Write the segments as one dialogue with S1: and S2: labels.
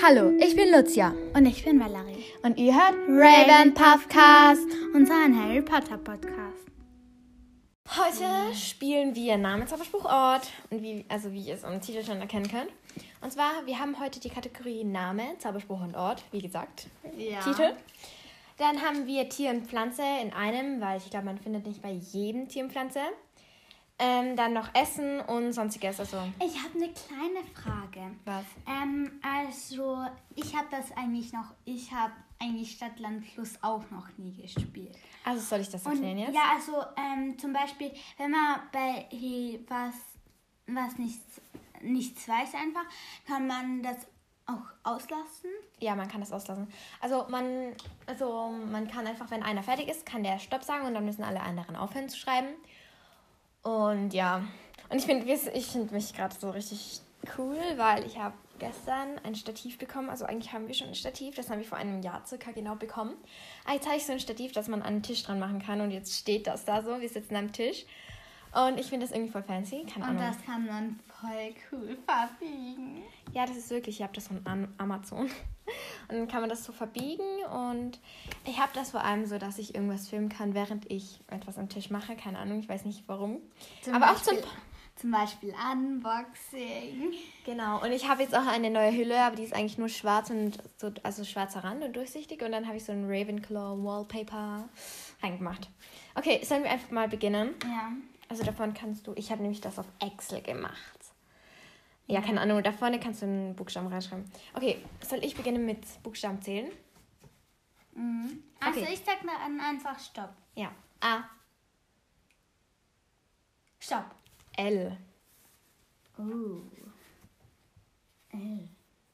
S1: Hallo, ich bin Lucia.
S2: Und ich bin Valerie.
S1: Und ihr hört Raven Puffcast,
S2: unseren Harry Potter Podcast.
S3: Heute spielen wir Name, Zauberspruch, Ort. Und wie ihr es am Titel schon erkennen könnt. Und zwar, wir haben heute die Kategorie Name, Zauberspruch und Ort, wie gesagt.
S2: Ja.
S3: Titel. Dann haben wir Tier und Pflanze in einem, weil ich glaube, man findet nicht bei jedem Tier und Pflanze. Dann noch Essen und sonstiges. Also.
S2: Ich habe eine kleine Frage.
S3: Was?
S2: Ich habe eigentlich Stadt, Land, Fluss auch noch nie gespielt.
S3: Also soll ich das erklären jetzt?
S2: Ja, zum Beispiel, wenn man bei was nichts weiß einfach, kann man das auch auslassen?
S3: Ja, man kann das auslassen. Also man kann einfach, wenn einer fertig ist, kann der Stopp sagen und dann müssen alle anderen aufhören zu schreiben. Und ja, und ich finde mich gerade so richtig cool, weil ich habe gestern ein Stativ bekommen. Also eigentlich haben wir schon ein Stativ, das haben wir vor einem Jahr circa genau bekommen. Aber jetzt habe ich so ein Stativ, das man an den Tisch dran machen kann und jetzt steht das da so, wir sitzen am Tisch. Und ich finde das irgendwie voll fancy, keine Ahnung.
S2: Und das kann man voll cool verbiegen.
S3: Ja, das ist wirklich, ich habe das von Amazon. Und dann kann man das so verbiegen und ich habe das vor allem so, dass ich irgendwas filmen kann, während ich etwas am Tisch mache. Keine Ahnung, ich weiß nicht warum.
S2: Zum Beispiel Unboxing.
S3: Genau, und ich habe jetzt auch eine neue Hülle, aber die ist eigentlich nur schwarz und so, also schwarzer Rand und durchsichtig. Und dann habe ich so ein Ravenclaw Wallpaper reingemacht. Okay, sollen wir einfach mal beginnen?
S2: Ja.
S3: Also davon ich habe nämlich das auf Excel gemacht. Ja, keine Ahnung, da vorne kannst du einen Buchstaben reinschreiben. Okay, soll ich beginnen mit Buchstaben zählen?
S2: Mhm. Also
S3: Okay.
S2: ich sag dann einfach Stopp.
S3: Ja. A.
S2: Stopp.
S3: L.
S2: L.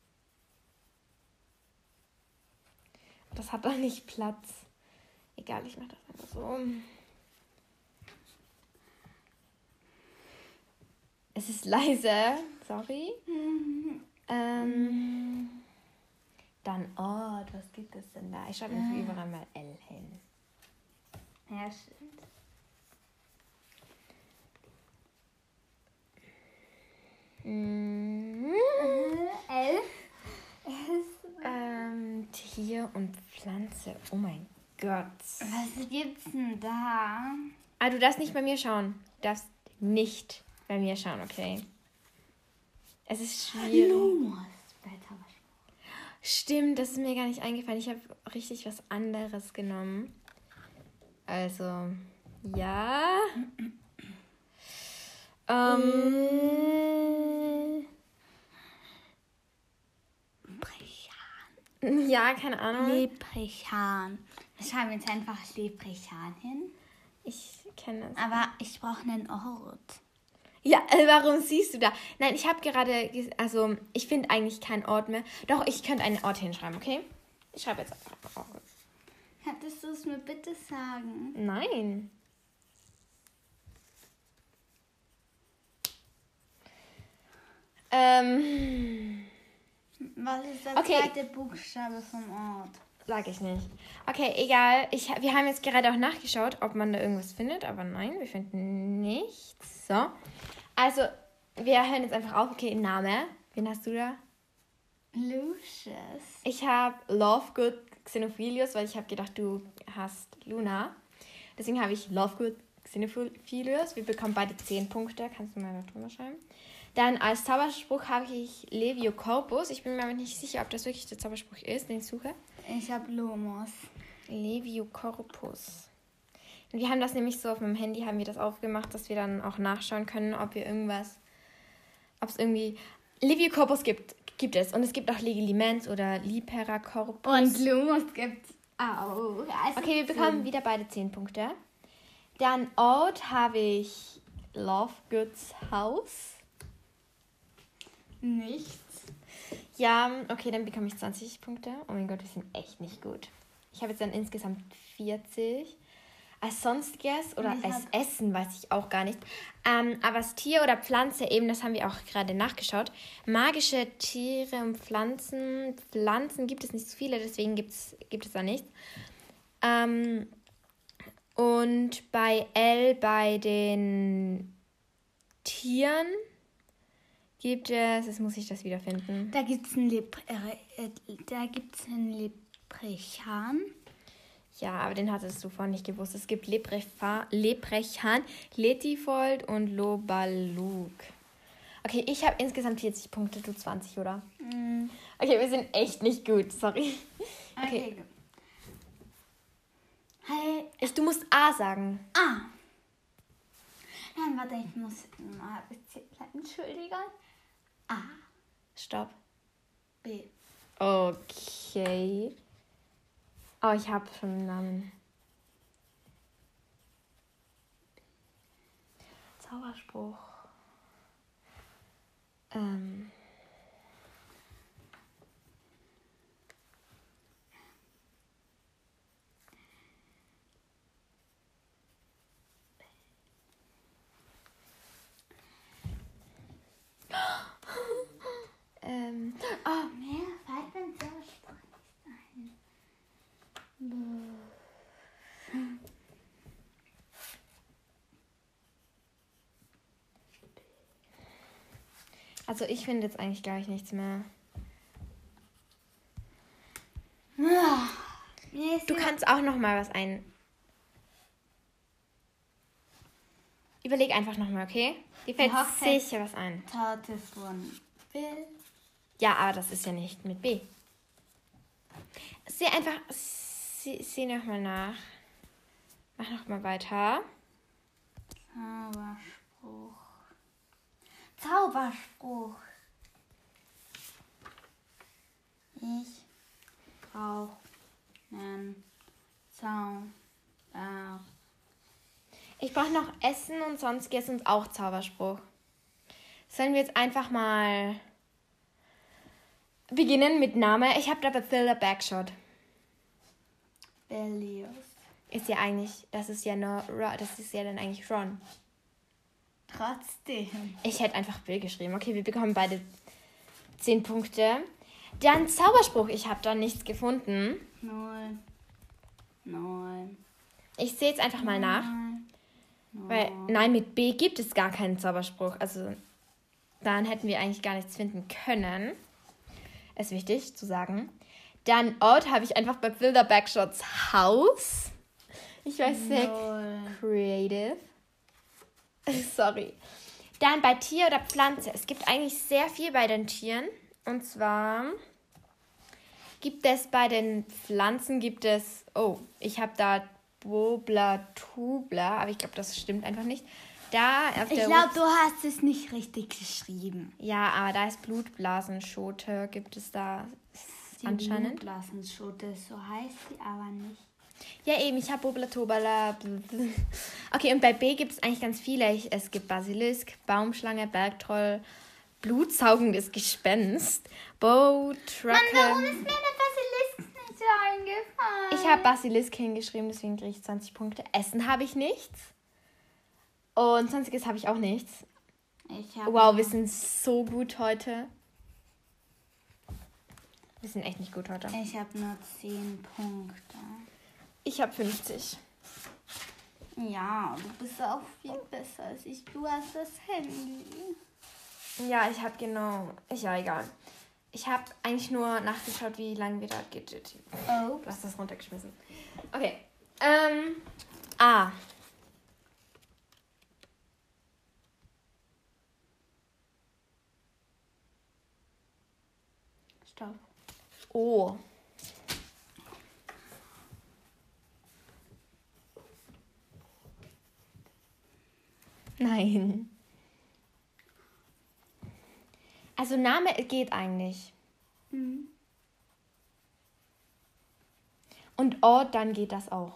S3: Das hat doch nicht Platz. Egal, ich mache das einfach so. Es ist leise. Sorry. Dann Ort. Was gibt es denn da? Ich schreibe einfach überall mal L hin.
S2: Ja, stimmt. L.
S3: Tier und Pflanze. Oh mein Gott.
S2: Was gibt's denn da?
S3: Ah, du darfst nicht bei mir schauen. Du darfst nicht bei mir schauen, okay? Es ist schwierig.
S2: Lumos. Bei Zauberspruch.
S3: Stimmt, das ist mir gar nicht eingefallen. Ich habe richtig was anderes genommen. Also, ja. Ja, keine Ahnung.
S2: Leprechaun. Wir schreiben jetzt einfach Leprechaun hin.
S3: Ich kenne das.
S2: Aber ich brauche einen Ort.
S3: Ja, warum siehst du da? Nein, ich habe gerade, also ich finde eigentlich keinen Ort mehr. Doch, ich könnte einen Ort hinschreiben, okay? Ich schreibe jetzt einfach Ort.
S2: Könntest du es mir bitte sagen?
S3: Nein.
S2: Was ist der
S3: Okay.
S2: zweite Buchstabe vom Ort?
S3: Sag ich nicht. Okay, egal. Wir haben jetzt gerade auch nachgeschaut, ob man da irgendwas findet, aber nein, wir finden nichts. So. Also, wir hören jetzt einfach auf. Okay, Name. Wen hast du da?
S2: Lucius.
S3: Ich habe Lovegood Xenophilius, weil ich habe gedacht, du hast Luna. Deswegen habe ich Lovegood Xenophilius. Wir bekommen beide 10 Punkte. Kannst du mal da drüber schreiben? Dann als Zauberspruch habe ich Leviocorpus. Ich bin mir aber nicht sicher, ob das wirklich der Zauberspruch ist, den ich suche.
S2: Ich habe Lumos.
S3: Leviocorpus. Und wir haben das nämlich so auf meinem Handy, haben wir das aufgemacht, dass wir dann auch nachschauen können, ob es irgendwie Leviocorpus gibt es. Und es gibt auch Legilimens oder Liperacorpus.
S2: Und Lumos gibt's auch. Also
S3: Okay, wir bekommen wieder beide 10 Punkte. Dann Ort habe ich Lovegoods Haus.
S2: nichts.
S3: Ja, okay, dann bekomme ich 20 Punkte. Oh mein Gott, wir sind echt nicht gut. Ich habe jetzt dann insgesamt 40. Als Sonstiges oder als Essen weiß ich auch gar nicht. Aber als Tier oder Pflanze eben, das haben wir auch gerade nachgeschaut. Magische Tiere und Pflanzen. Pflanzen gibt es nicht so viele, deswegen gibt es da nichts. Und bei L, bei den Tieren gibt es, jetzt muss ich das wiederfinden.
S2: Da gibt es einen Leprechaun.
S3: Ja, aber den hattest du vorhin nicht gewusst. Es gibt Leprechaun, Letifold und Lobaluk. Okay, ich habe insgesamt 40 Punkte, du 20, oder? Okay, wir sind echt nicht gut, sorry. Okay.
S2: Hey.
S3: Du musst A sagen.
S2: A. Nein, warte, ich muss mal Entschuldigung. A.
S3: Stopp.
S2: B.
S3: Okay. Oh, ich habe schon einen Namen. Zauberspruch.
S2: Mir fällt ein Zauberspruch nicht ein.
S3: Also ich finde jetzt eigentlich gar nichts mehr. Du kannst auch noch mal was ein. Überleg einfach noch mal, okay? Dir fällt sicher was ein.
S2: Torte von Bill.
S3: Ja, aber das ist ja nicht mit B. Sieh noch mal nach. Mach noch mal weiter.
S2: Zauberspruch. Ich brauche einen Zauber.
S3: Ich brauche noch Essen und sonst geht es uns auch Zauberspruch. Sollen wir jetzt einfach mal beginnen mit Name? Ich habe da Bathilda Bagshot.
S2: Bellius.
S3: Ist ja eigentlich, das ist ja dann eigentlich Ron.
S2: Trotzdem.
S3: Ich hätte einfach Bill geschrieben. Okay, wir bekommen beide 10 Punkte. Dann Zauberspruch. Ich habe da nichts gefunden.
S2: 9.
S3: Ich sehe jetzt einfach mal nach. Weil, nein, mit B gibt es gar keinen Zauberspruch. Also, dann hätten wir eigentlich gar nichts finden können. Ist wichtig zu sagen. Dann Ort habe ich einfach bei Bathilda Bagshots Haus. Ich weiß, sehr creative. Sorry. Dann bei Tier oder Pflanze. Es gibt eigentlich sehr viel bei den Tieren. Und zwar gibt es bei den Pflanzen, ich habe da Bobla-Tubla, aber ich glaube, das stimmt einfach nicht.
S2: Ich glaube, du hast es nicht richtig geschrieben.
S3: Ja, aber da ist Blutblasenschote, gibt es da anscheinend.
S2: Blutblasenschote, so heißt sie aber nicht.
S3: Ja, eben, ich habe Bobla-Tubla. Okay, und bei B gibt es eigentlich ganz viele. Es gibt Basilisk, Baumschlange, Bergtroll, blutsaugendes Gespenst, Bowtrucken.
S2: Mann, warum ist mir der Basilisk nicht so eingefallen?
S3: Ich habe Basilisk hingeschrieben, deswegen kriege ich 20 Punkte. Essen habe ich nichts. Und sonstiges habe ich auch nichts. Wow, wir sind so gut heute. Wir sind echt nicht gut heute.
S2: Ich habe nur 10 Punkte.
S3: Ich habe 50.
S2: Ja, du bist auch viel besser als ich. Du hast das Handy.
S3: Ja, ich habe ja, egal. Ich habe eigentlich nur nachgeschaut, wie lange wir da geht.
S2: Oh.
S3: Du hast das runtergeschmissen. Okay. A.
S2: Stopp.
S3: O. Nein. Also Name geht eigentlich.
S2: Mhm.
S3: Und Ort, dann geht das auch.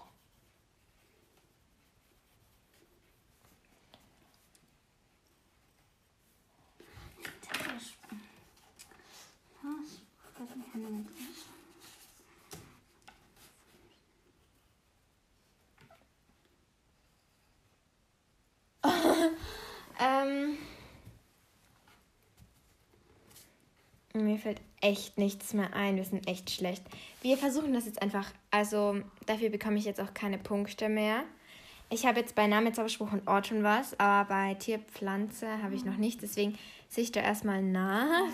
S3: Mir fällt echt nichts mehr ein. Wir sind echt schlecht. Wir versuchen das jetzt einfach. Also dafür bekomme ich jetzt auch keine Punkte mehr. Ich habe jetzt bei Name, Zauberspruch und Ort schon was, aber bei Tier, Pflanze habe ich noch nichts. Deswegen Sehe ich da erstmal nach.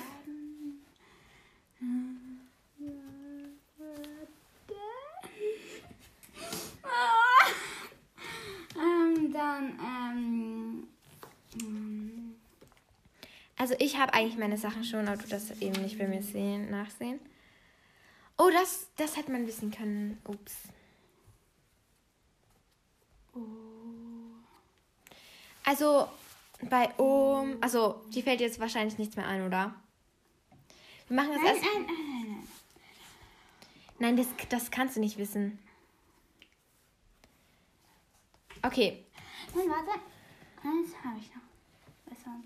S3: Also ich habe eigentlich meine Sachen schon, aber du das eben nicht bei mir nachsehen. Oh, das hätte man wissen können. Ups. Also bei also dir fällt jetzt wahrscheinlich nichts mehr ein, oder? Wir machen das erst. Nein, das kannst du nicht wissen. Okay.
S2: Nein, warte. Eins habe ich noch. Was sonst?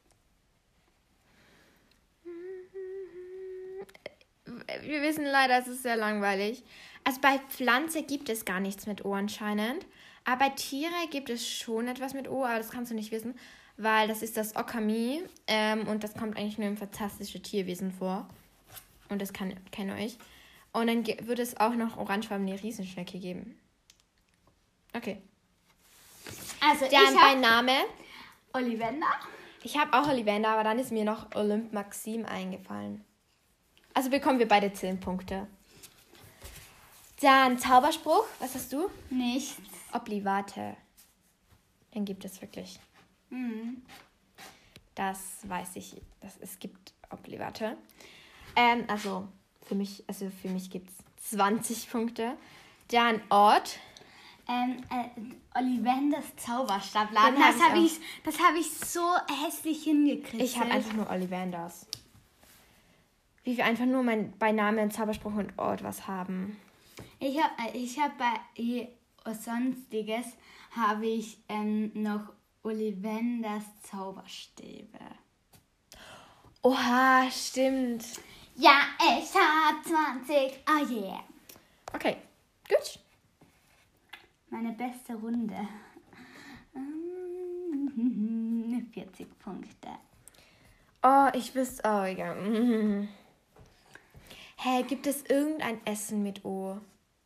S3: Wir wissen leider, es ist sehr langweilig. Also bei Pflanze gibt es gar nichts mit O anscheinend. Aber bei Tiere gibt es schon etwas mit O, aber das kannst du nicht wissen, weil das ist das Okami und das kommt eigentlich nur im Fantastische Tierwesen vor. Und das kennt ihr euch. Und dann würde es auch noch orangefarbene Riesenschnecke geben. Okay.
S2: Also
S3: Dann bei Name.
S2: Ollivander.
S3: Ich habe auch Ollivander, aber dann ist mir noch Olymp Maxim eingefallen. Also bekommen wir beide 10 Punkte. Dann Zauberspruch. Was hast du?
S2: Nichts.
S3: Oblivate. Den gibt es wirklich. Das weiß ich. Es gibt Oblivate. Also für mich gibt es 20 Punkte. Dann Ort.
S2: Ollivanders Zauberstabladen. Das habe ich so hässlich hingekriegt.
S3: Ich habe einfach nur Ollivanders. Wie wir einfach nur bei Namen, Zauberspruch und Ort was haben.
S2: Ich hab bei Sonstiges habe ich noch Ollivanders Zauberstäbe.
S3: Oha, stimmt.
S2: Ja, ich hab 20. Oh yeah.
S3: Okay, gut.
S2: Meine beste Runde. 40 Punkte.
S3: Oh, egal. Hä, gibt es irgendein Essen mit O?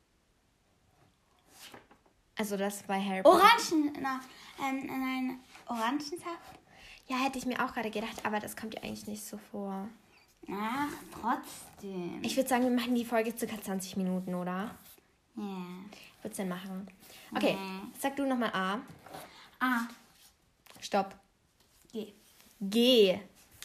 S3: Also das bei Harry Potter.
S2: Orangensaft?
S3: Ja, hätte ich mir auch gerade gedacht, aber das kommt ja eigentlich nicht so vor.
S2: Ach, trotzdem.
S3: Ich würde sagen, wir machen die Folge ca. 20 Minuten, oder?
S2: Ja.
S3: Würdest du denn machen? Okay, sag du nochmal A.
S2: A.
S3: Stopp.
S2: G.
S3: G.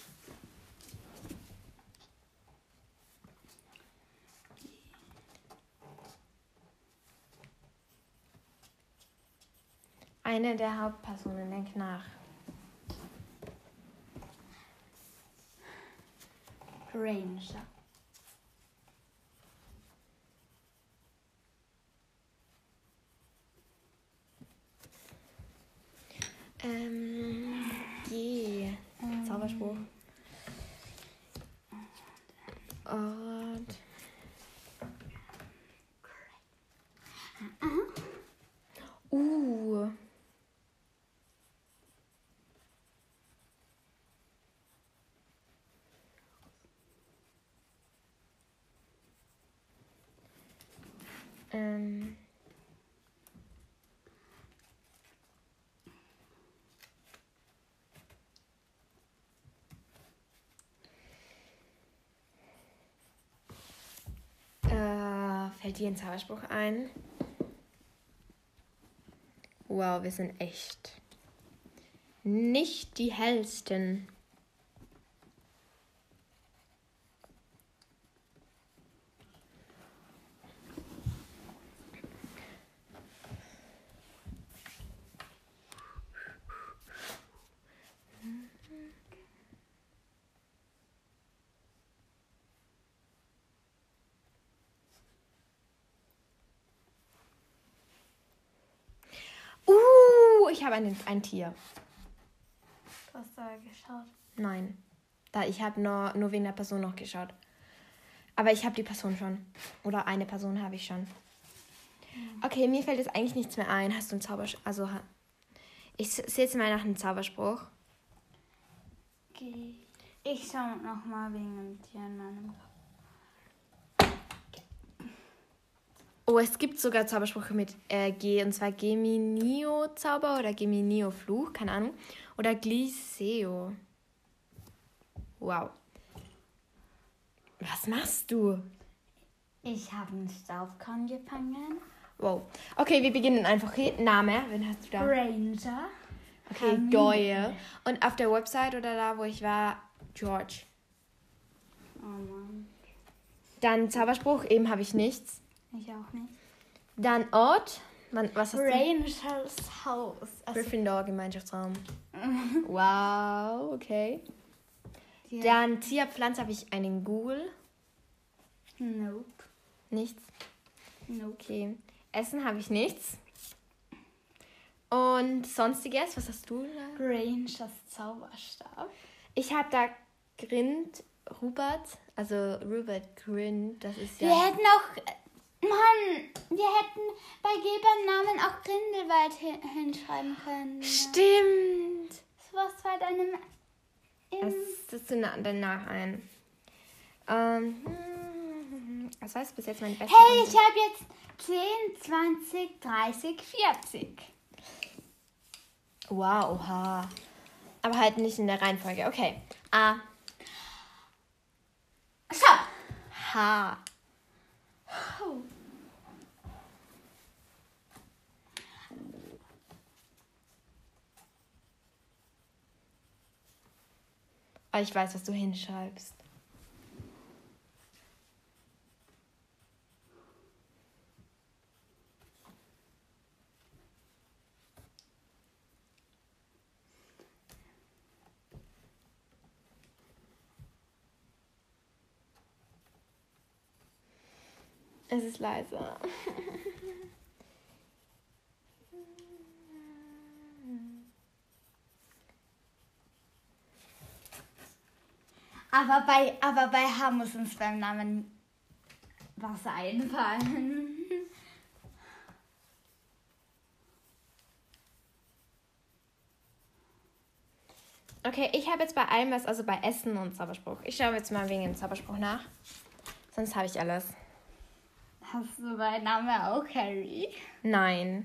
S3: Eine der Hauptpersonen, denk nach.
S2: Ranger.
S3: G. Zauberspruch. Und. Fällt dir ein Zauberspruch ein? Wow, wir sind echt nicht die hellsten. Ich habe ein Tier.
S2: Du hast da geschaut.
S3: Nein. Ich habe nur wegen der Person noch geschaut. Aber ich habe die Person schon. Oder eine Person habe ich schon. Okay, mir fällt jetzt eigentlich nichts mehr ein. Hast du einen Zauberspruch? Also, ich sehe jetzt mal nach einem Zauberspruch.
S2: Okay. Ich schaue nochmal wegen dem Tier in meinem Kopf.
S3: Oh, es gibt sogar Zaubersprüche mit G, und zwar Geminio-Zauber oder Geminio-Fluch, keine Ahnung. Oder Gliseo. Wow. Was machst du?
S2: Ich habe einen Staubkorn gefangen.
S3: Wow. Okay, wir beginnen einfach. Okay, Name, wen hast du da?
S2: Ranger.
S3: Okay,
S2: Hermine.
S3: Doyle. Und auf der Website oder da, wo ich war, George.
S2: Oh Mann.
S3: Dann Zauberspruch, eben habe ich nichts.
S2: Ich auch nicht.
S3: Dann Ort. Was hast du?
S2: Rangers Haus. Also,
S3: Gryffindor, Gemeinschaftsraum. Wow, okay.
S2: ja.
S3: Dann Tierpflanze habe ich einen Ghoul.
S2: Nope.
S3: Nichts.
S2: Nope.
S3: Okay. Essen habe ich nichts. Und sonstiges, was hast du da?
S2: Rangers Zauberstab.
S3: Ich habe da Grind, Rupert, also Rupert Grind, das ist ja...
S2: Wir hätten auch... Mann, wir hätten bei Gebernamen auch Grindelwald hinschreiben können.
S3: Stimmt!
S2: Das war deinem...
S3: Das ist danach ein. Was heißt bis jetzt meine beste
S2: Hey,
S3: Runde?
S2: ich habe jetzt 10, 20, 30, 40.
S3: Wow, oha. Aber halt nicht in der Reihenfolge. Okay. A,
S2: Stopp!
S3: H.
S2: Oh.
S3: Oh, ich weiß, was du hinschreibst. Es ist leise.
S2: Aber bei H muss uns beim Namen was einfallen.
S3: Okay, ich habe jetzt bei allem was, also bei Essen und Zauberspruch. Ich schaue jetzt mal wegen dem Zauberspruch nach. Sonst habe ich alles.
S2: Hast du bei Name auch Harry?
S3: Nein.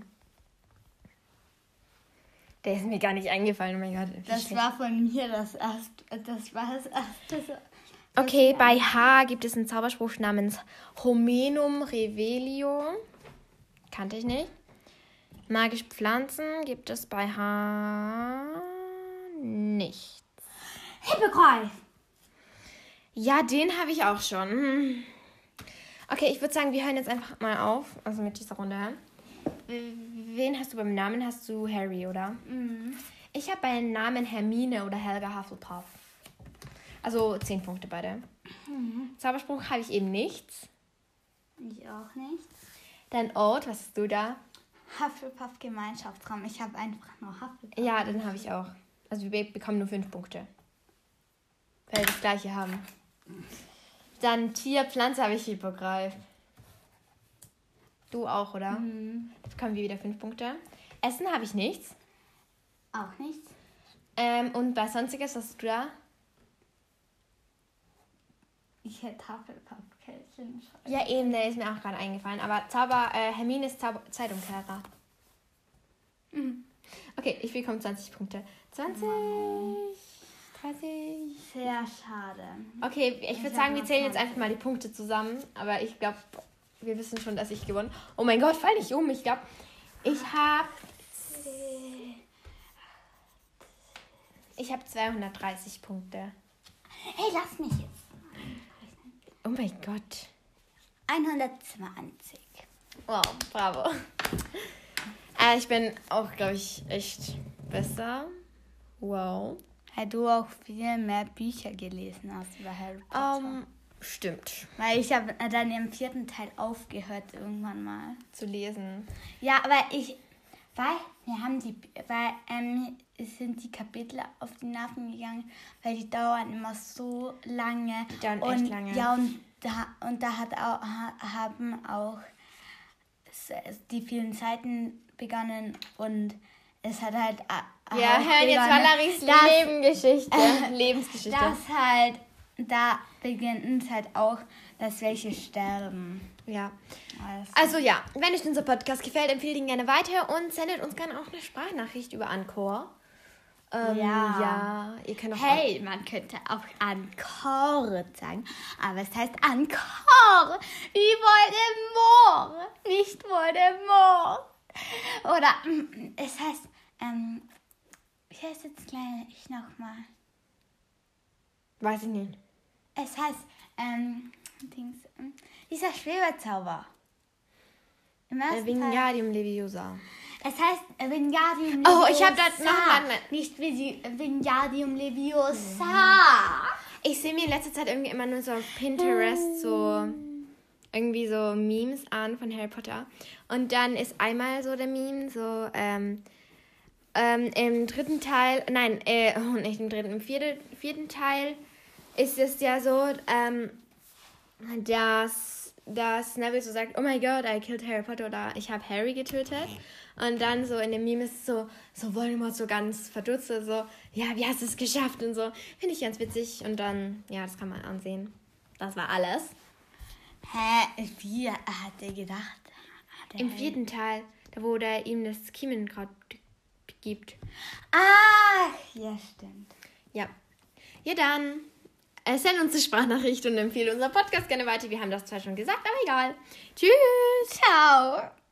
S3: Der ist mir gar nicht eingefallen, oh mein Gott. wie
S2: Das
S3: schlecht.
S2: war von mir das erste. Das war das erste.
S3: Okay, bei H gibt es einen Zauberspruch namens Homenum Revelio. Kannte ich nicht. Magische Pflanzen gibt es bei H nicht.
S2: Hippogreif!
S3: Ja, den habe ich auch schon. Okay, ich würde sagen, wir hören jetzt einfach mal auf. Also mit dieser Runde. Wen hast du beim Namen? Hast du Harry, oder?
S2: Mhm.
S3: Ich habe beim Namen Hermine oder Helga Hufflepuff. Also 10 Punkte beide. Zauberspruch habe ich eben nichts.
S2: Ich auch nicht.
S3: Dein Ort, was hast du da?
S2: Hufflepuff Gemeinschaftsraum. Ich habe einfach nur Hufflepuff.
S3: Ja, den habe ich auch. Also wir bekommen nur 5 Punkte. Weil wir das gleiche haben. Dann Tier, Pflanze habe ich Hippogreif. Du auch, oder?
S2: Mhm.
S3: Da bekommen wir wieder 5 Punkte. Essen habe ich nichts.
S2: Auch nichts.
S3: Und bei Sonstiges, was hast du da?
S2: Ich hätte Hufflepuff-Kältchen schreiben.
S3: Ja, eben, der ist mir auch gerade eingefallen. Aber Hermine ist Zeitumkehrer.
S2: Mhm.
S3: Okay, ich bekomme 20 Punkte. 20, 30.
S2: Sehr schade.
S3: Okay, ich würde
S2: Ich
S3: sagen,
S2: hab
S3: wir
S2: noch
S3: zählen jetzt
S2: 20.
S3: einfach mal die Punkte zusammen. Aber ich glaube, wir wissen schon, dass ich gewonnen habe. Oh mein Gott, fall nicht um. Ich glaube, ich habe 230 Punkte.
S2: Hey, lass mich jetzt.
S3: Oh mein Gott.
S2: 120.
S3: Wow, bravo. Ich bin auch, glaube ich, echt besser. Wow.
S2: Hey, du auch viel mehr Bücher gelesen hast über Harry Potter.
S3: Stimmt.
S2: Weil ich habe dann im 4. Teil aufgehört irgendwann mal.
S3: Zu lesen.
S2: Ja, sind die Kapitel auf die Nerven gegangen, weil die dauern immer so lange.
S3: Die dauern echt lange.
S2: Ja, und da haben auch die vielen Seiten begonnen und es hat halt
S3: Ja, hören jetzt Valerie's Lebensgeschichte.
S2: Da beginnt es halt auch, dass welche sterben.
S3: Ja. Also ja, wenn euch unser Podcast gefällt, empfehlt ihn gerne weiter und sendet uns gerne auch eine Sprachnachricht über Anchor. Ja, ihr könnt auch...
S2: Hey, man könnte auch Encore sagen, aber es heißt Encore, wie Voldemort, nicht Voldemort. Oder es heißt, wie heißt jetzt gleich nochmal?
S3: Weiß ich nicht.
S2: Es heißt, dieser Schwebezauber. Im ersten Teil.
S3: Wingardium Leviosa.
S2: Es heißt Wingardium Leviosa.
S3: Oh, ich habe da noch mal...
S2: Nicht Wingardium Leviosa.
S3: Ich sehe mir in letzter Zeit irgendwie immer nur so auf Pinterest so irgendwie so Memes an von Harry Potter. Und dann ist einmal so der Meme so im dritten Teil, nicht im dritten, im vierten Teil ist es ja so, dass Neville so sagt, oh my God, I killed Harry Potter oder ich habe Harry getötet. Und dann so in dem Meme ist so Voldemort so ganz verdutzt, so, ja, wie hast du es geschafft und so. Finde ich ganz witzig und dann, ja, das kann man ansehen. Das war alles.
S2: Hä? Wie hat er gedacht?
S3: Im vierten Teil, da wo der ihm das Kiemenkraut gibt.
S2: Ach, ja, stimmt.
S3: Ja. Ja, dann send uns eine Sprachnachricht und empfehle unseren Podcast gerne weiter. Wir haben das zwar schon gesagt, aber egal. Tschüss.
S2: Ciao.